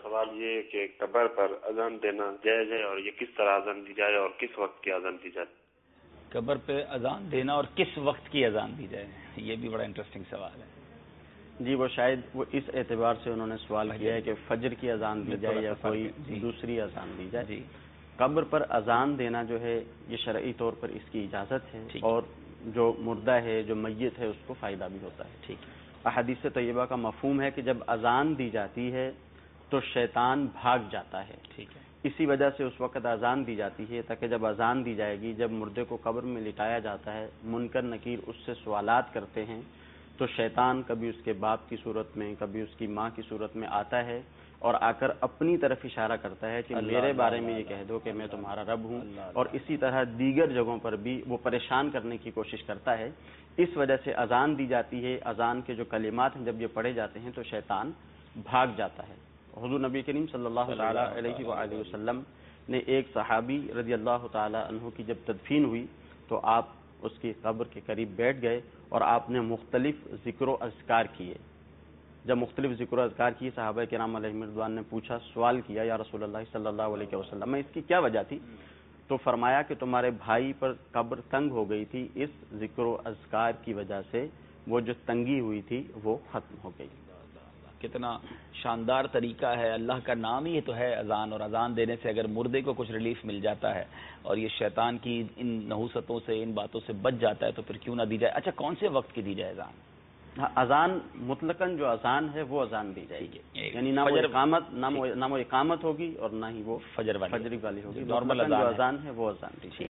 سوال یہ ہے کہ قبر پر اذان دینا جائز ہے، اور یہ کس طرح اذان دی جائے اور کس وقت کی اذان دی جائے؟ قبر پہ اذان دینا اور کس وقت کی اذان دی جائے، یہ بھی بڑا انٹرسٹنگ سوال ہے. جی وہ شاید وہ اس اعتبار سے انہوں نے سوال کیا ہے کہ فجر کی اذان دی جائے یا کوئی دوسری اذان دی جائے. جی قبر پر اذان دینا جو ہے یہ شرعی طور پر اس کی اجازت ہے، اور جو مردہ ہے جو میت ہے اس کو فائدہ بھی ہوتا ہے. ٹھیک ہے. احادیث طیبہ کا مفہوم ہے کہ جب اذان دی جاتی ہے تو شیطان بھاگ جاتا ہے. ٹھیک ہے. اسی وجہ سے اس وقت اذان دی جاتی ہے تاکہ جب اذان دی جائے گی، جب مردے کو قبر میں لٹایا جاتا ہے، منکر نکیر اس سے سوالات کرتے ہیں تو شیطان کبھی اس کے باپ کی صورت میں کبھی اس کی ماں کی صورت میں آتا ہے اور آ کر اپنی طرف اشارہ کرتا ہے کہ میرے بارے میں یہ کہہ دو کہ میں تمہارا رب ہوں، اور اسی طرح دیگر جگہوں پر بھی وہ پریشان کرنے کی کوشش کرتا ہے. اس وجہ سے اذان دی جاتی ہے. اذان کے جو کلمات ہیں جب یہ پڑھے جاتے ہیں تو شیطان بھاگ جاتا ہے. حضور نبی کریم صلی اللہ تعالی علیہ وآلہ وسلم نے ایک صحابی رضی اللہ تعالی عنہ کی جب تدفین ہوئی تو آپ اس کی قبر کے قریب بیٹھ گئے اور آپ نے مختلف ذکر و اذکار کیے. جب مختلف ذکر و اذکار کی صحابہ کرام علیہم رضوان نے پوچھا، سوال کیا، یا رسول اللہ صلی اللہ علیہ وسلم میں اس کی کیا وجہ تھی؟ تو فرمایا کہ تمہارے بھائی پر قبر تنگ ہو گئی تھی، اس ذکر و اذکار کی وجہ سے وہ جو تنگی ہوئی تھی وہ ختم ہو گئی. کتنا شاندار طریقہ ہے. اللہ کا نام ہی تو ہے اذان، اور اذان دینے سے اگر مردے کو کچھ ریلیف مل جاتا ہے اور یہ شیطان کی ان نحوستوں سے ان باتوں سے بچ جاتا ہے تو پھر کیوں نہ دی جائے. اچھا کون سے وقت کی دی جائے اذان؟ اذان مطلقاً جو اذان ہے وہ اذان دی جائے گی، یعنی نہ وہ اقامت ہوگی اور نہ ہی وہ فجر والی ہوگی. نارمل اذان ہے وہ اذان دی جائے گی.